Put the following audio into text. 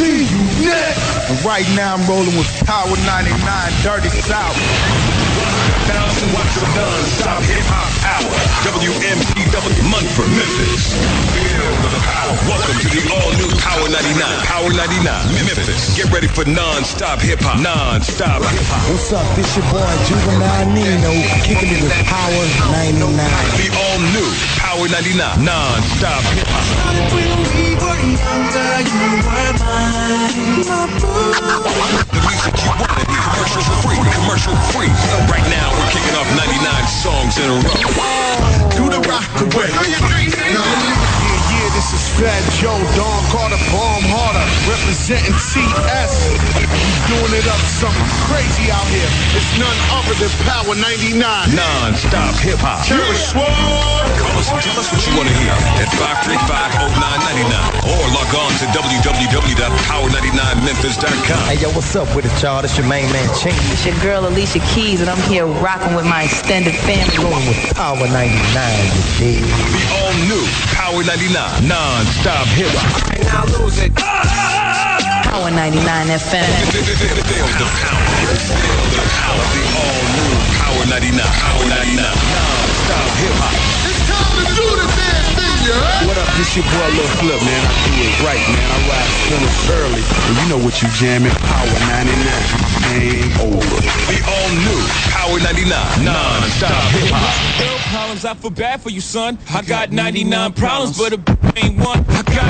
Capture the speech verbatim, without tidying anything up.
see you next. And right now I'm rolling with Power ninety-nine, Dirty South. Now to watch the non-stop hip-hop hour. W M P W Munford, Memphis. Feel the power. Welcome to the all-new Power ninety-nine. Power ninety-nine, Memphis. Get ready for non-stop hip-hop. Non-stop hip-hop. What's up? This your boy Juvenile Nino, kicking it with Power ninety-nine. The all-new Power ninety-nine. Non-stop hip-hop. When we were younger, you were mine. The music you want to hear. Commercial free. Commercial free. Right now we're kicking off ninety-nine songs in a row. Do the rock away. Yeah, yeah, this is Fat Joe, Don Carter, Bomb Harder, representing T S. We doing it up something crazy out here. It's none other than Power ninety-nine. Non-stop hip-hop. Cherish Sword. Call us and tell us what you want to hear at five three five, oh nine nine nine or log on to w w w dot power ninety-nine memphis dot com. Hey, yo, what's up with it, y'all? It's your main man, Chingy. It's your girl, Alicia Keys, and I'm here rocking with my extended family. Going with Power ninety-nine, you dig? The all-new Power ninety-nine non-stop hip-hop. And now lose it. Power ninety-nine F M. Feel the power. Feel the power. The all-new Power ninety-nine. Power ninety-nine non-stop hip-hop. It's time to do the damn thing, you heard? What up, this your boy Lil Flip, man. I do it right, man. I ride spinners early. And you know what you jamming, Power ninety-nine. Game over. The all-new Power ninety-nine non-stop hip-hop. Problems I feel bad for you, son. I got ninety-nine problems, but a ain't one. I got